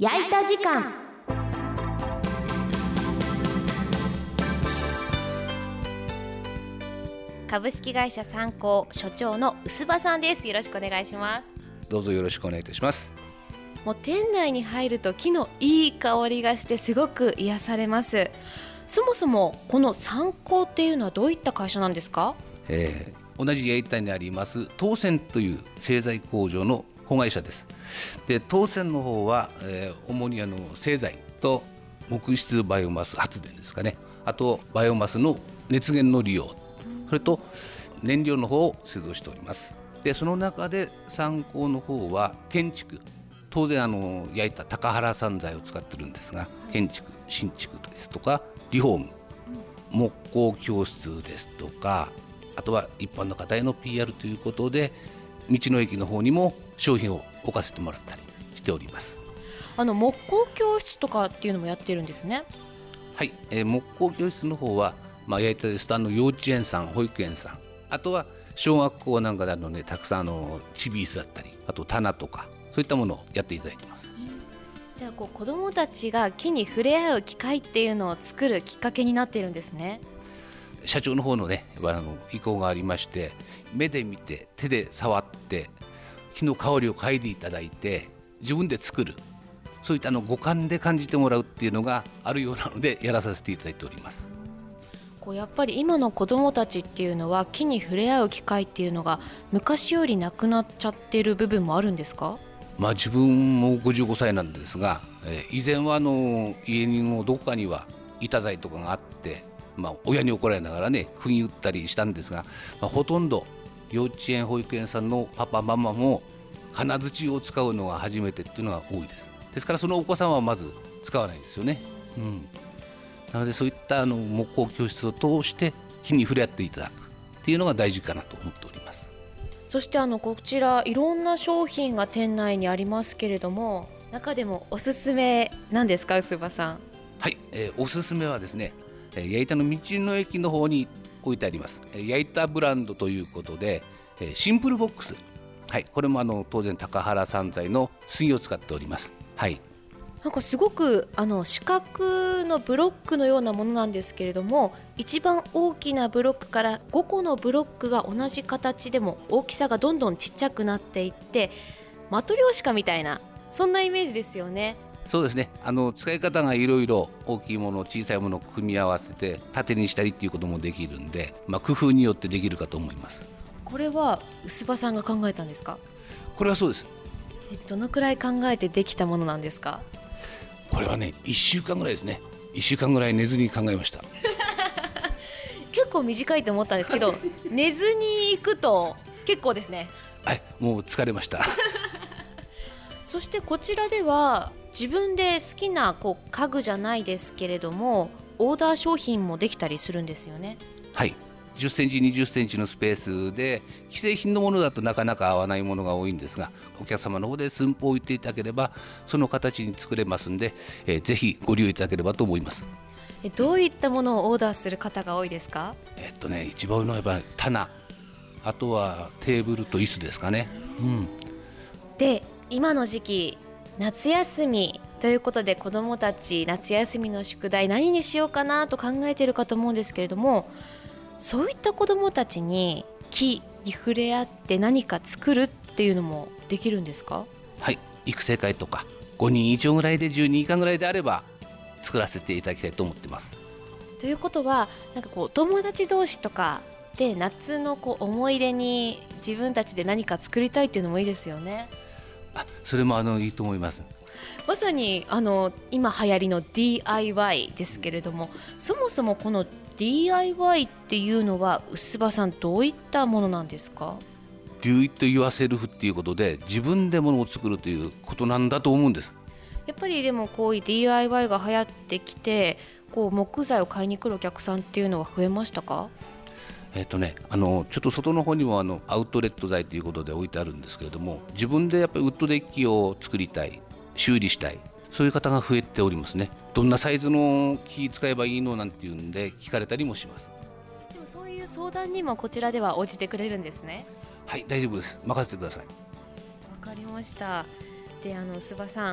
焼いた時間。株式会社三幸所長の臼場さんです。よろしくお願いします。 どうぞよろしくお願いいたします。 もう店内に入ると木のいい香りがしてすごく癒されます。そもそもこの三幸っていうのはどういった会社なんですか？ 同じ八重田にあります東泉という製材工場の子会社です。で東泉の方は、主に製材と木質バイオマス発電ですかね、あとバイオマスの熱源の利用、それと燃料の方を製造しております。でその中で三幸の方は建築、当然焼いた高原産材を使ってるんですが、建築新築ですとかリフォーム、木工教室ですとか、あとは一般の方への PR ということで道の駅の方にも商品を置かせてもらったりしております。 木工教室とかっていうのもやってるんですね。 はい、木工教室の方は、焼いたですと幼稚園さん、保育園さん、あとは小学校なんかでたくさんチビースだったり、あと棚とかそういったものをやっていただいています。 じゃあ子どもたちが木に触れ合う機会っていうのを作るきっかけになっているんですね。 社長の方のね意向がありまして、目で見て手で触って木の香りを嗅いでいただいて自分で作る、そういった五感で感じてもらうっていうのがあるようなのでやらさせていただいております。 やっぱり今の子どもたちっていうのは木に触れ合う機会っていうのが昔よりなくなっちゃってる部分もあるんですか？ 自分も55歳なんですが、以前は家のどこかには板材とかがあって、親に怒られながらね釘打ったりしたんですが、ほとんど幼稚園保育園さんのパパママも金槌を使うのが初めてっていうのが多いです。ですからそのお子さんはまず使わないんですよね。なのでそういった木工教室を通して木に触れ合っていただくっていうのが大事かなと思っております。 そしてこちらいろんな商品が店内にありますけれども、中でもおすすめなんですか、臼場さん？ はい、おすすめはですね、八重田の道の駅の方に置いてあります八重田ブランドということで、シンプルボックス、はい、これも当然高原産材の杉を使っております。はい、 なんかすごく四角のブロックのようなものなんですけれども、一番大きなブロックから5個のブロックが同じ形でも大きさがどんどんちっちゃくなっていって、マトリョーシカみたいな、そんなイメージですよね。 そうですね、使い方がいろいろ大きいもの小さいものを組み合わせて縦にしたりっていうこともできるんで、工夫によってできるかと思います。 これは臼場さんが考えたんですか？ これはそうです。 どのくらい考えてできたものなんですか？ これはね1週間ぐらいですね。1週間ぐらい寝ずに考えました。 結構短いと思ったんですけど寝ずに行くと結構ですね。 はい、もう疲れましたそしてこちらでは自分で好きな家具じゃないですけれどもオーダー商品もできたりするんですよね。 はい、10センチ20センチのスペースで既製品のものだとなかなか合わないものが多いんですが、お客様の方で寸法を言っていただければその形に作れますんで、ぜひご利用いただければと思います。 どういったものをオーダーする方が多いですか？ 一番多いのはやっぱり棚、あとはテーブルと椅子ですかね。 で今の時期夏休みということで子どもたち夏休みの宿題何にしようかなと考えているかと思うんですけれども、そういった子どもたちに木に触れ合って何か作るっていうのもできるんですか？ はい、育成会とか5人以上ぐらいで10人以下ぐらいであれば作らせていただきたいと思ってます。 ということは友達同士とかで夏の思い出に自分たちで何か作りたいっていうのもいいですよね。 それもいいと思います。 まさに今流行りの DIY ですけれども、そもそもこの DIY っていうのは臼場さんどういったものなんですか ？Do it yourself っていうことで自分でものを作るということなんだと思うんです。 やっぱりでもこういう DIY が流行ってきて木材を買いに来るお客さんっていうのは増えましたか？ ちょっと外の方にもアウトレット材ということで置いてあるんですけれども、自分でやっぱりウッドデッキを作りたい、修理したい、そういう方が増えておりますね。どんなサイズの木使えばいいのなんていうんで聞かれたりもします。 でもそういう相談にもこちらでは応じてくれるんですね。 はい、大丈夫です。任せてください。 わかりました。で、諏訪さん、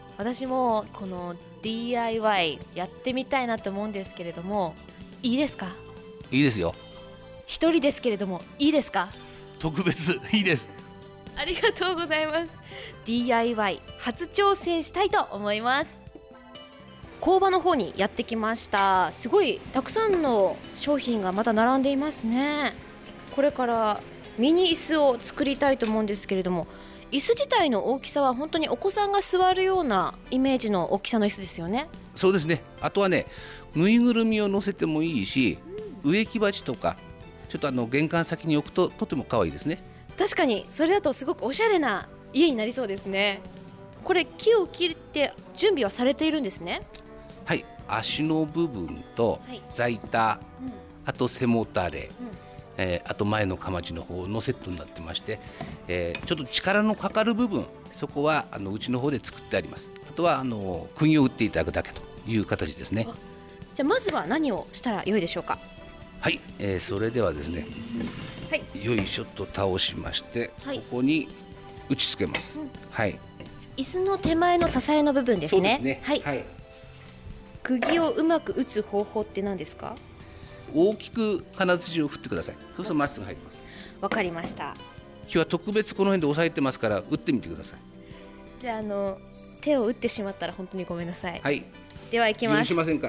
私もこの DIY やってみたいなと思うんですけれども、いいですか？ いいですよ。 一人ですけれどもいいですか？ 特別いいです。 ありがとうございます。 DIY 初挑戦したいと思います。工場の方にやってきました。すごいたくさんの商品がまた並んでいますね。これからミニ椅子を作りたいと思うんですけれども、椅子自体の大きさは本当にお子さんが座るようなイメージの大きさの椅子ですよね。 そうですね。あとはね、ぬいぐるみを乗せてもいいし、植木鉢とかちょっと玄関先に置くととても可愛いですね。 確かにそれだとすごくおしゃれな家になりそうですね。これ木を切って準備はされているんですね。 はい、足の部分とはい在板、あと背もたれ、 うんあと前のかまちの方のセットになってまして、ちょっと力のかかる部分、そこはうちの方で作ってあります。あとは釘を打っていただくだけという形ですね。 じゃあまずは何をしたらよいでしょうか？ はい、それではですね、 はい、 よいしょと倒しまして、 はいここに打ち付けます。はい、 椅子の手前の支えの部分ですね。 そうですね。 はい、 はい、 釘をうまく打つ方法って何ですか？ 大きく金槌を振ってください。そうするとまっすぐ入ります。 わかりました。 今日は特別この辺で押さえてますから打ってみてください。 じゃあ手を打ってしまったら本当にごめんなさい。 はい、 では行きます。 許しませんから。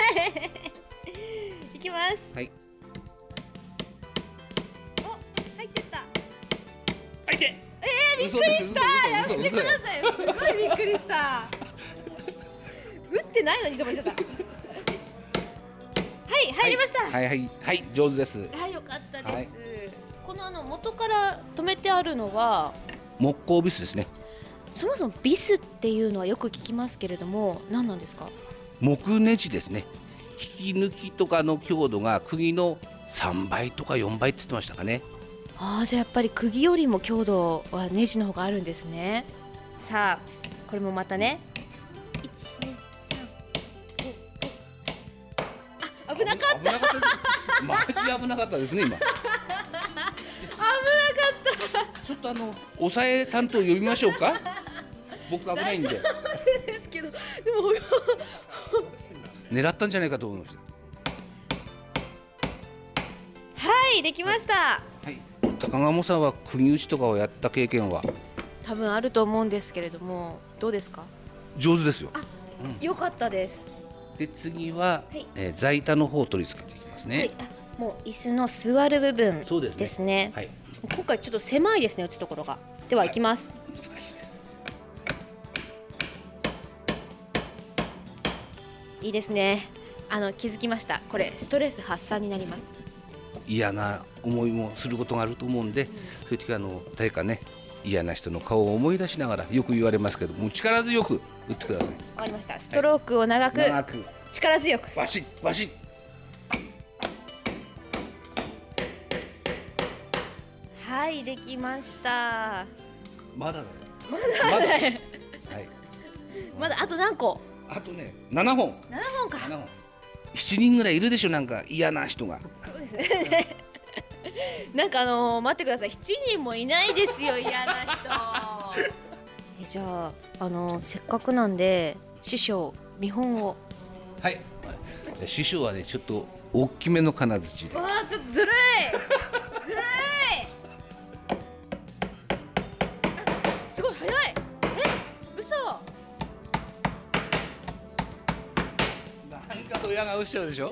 行きます。 はい、 お、入ってった。 入って。 びっくりした。やめてくだい。 さいよ。すごいびっくりした。打ってないのに止めちゃった。よし、はい、入りました。 はいはいはい、上手です。 はい、よかったです。 はいこの元から止めてあるのは、 木工ビスですね。 そもそもビスっていうのはよく聞きますけれども、何なんですか？ 木ネジですね。引き抜きとかの強度が釘の3倍とか4倍って言ってましたかね。 ああ、じゃあやっぱり釘よりも強度はネジの方があるんですね。さあ、これもまたね。1、2、3、4、5、あ、危なかった。 危なかったです。マジ危なかったですね今。 危なかったちょっと押さえ担当呼びましょうか。僕危ないんで。 ですけど、でも狙ったんじゃないかと思いました。 はい、できました。 はい。高鴨さんは釘打ちとかをやった経験は多分あると思うんですけれども、どうですか？ 上手ですよ。 よかったです。 で次は、 はい在板の方を取り付けていきますね。 はい、あ、もう椅子の座る部分そうですねですね。 はい。 今回ちょっと狭いですね、打つところが。では行きます。 難しいです。 いいですね。気づきました。これストレス発散になります。 嫌な思いもすることがあると思うんで、そういう時は誰かね嫌な人の顔を思い出しながら、よく言われますけどもう力強く打ってください。 わかりました。ストロークを長く、 長く力強く。 バシッバシッ。 はい、できました。 まだだよ。 まだはい。 まだあと何個あとね7本。 ？7本か。 7本。7人ぐらいいるでしょ、なんか嫌な人が。 そうですね。なんか待ってください。7人もいないですよ、嫌な人。じゃあせっかくなんで師匠見本を。 はい。師匠はねちょっと大きめの金槌で。 わあ、ちょっとずるい。ずるい。すごい早い。嘘。 なんか親が打っちゃうでしょ。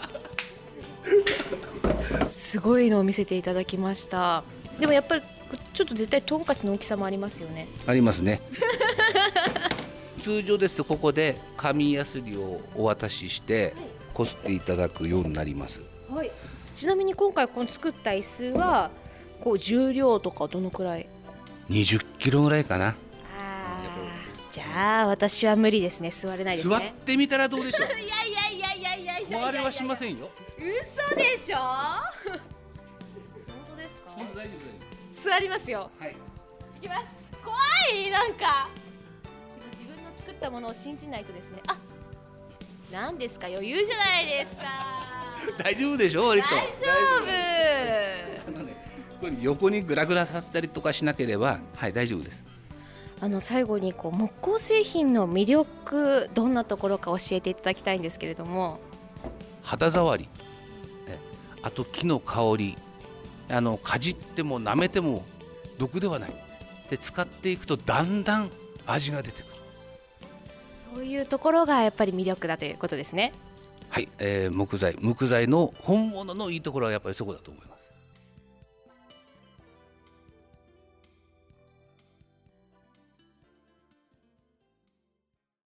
すごいのを見せていただきました。でもやっぱりちょっと絶対トンカチの大きさもありますよね。 ありますね。通常ですとここで紙やすりをお渡ししてこすっていただくようになります。 はい。ちなみに今回この作った椅子は重量とかどのくらい 20キロぐらいかな。 じゃあ私は無理ですね。座れないです座っね。 てみたらどうでしょう。 いやいやいやいやいやいや壊れはしませんよ。 嘘でしょ。本当ですか？ 本当大丈夫。 座りますよ。 はい。 いきます。怖い。なんか自分の作ったものを信じないとですね。あ、なんですか、余裕じゃないですか。 大丈夫でしょ、割と。 大丈夫。 これ横にグラグラさせたりとかしなければ、はい、大丈夫です。 最後に木工製品の魅力、どんなところか教えていただきたいんですけれども。 肌触り、あと木の香り、かじっても舐めても毒ではないで、使っていくとだんだん味が出てくる。 そういうところがやっぱり魅力だということですね。 はい、木材の本物のいいところはやっぱりそこだと思います。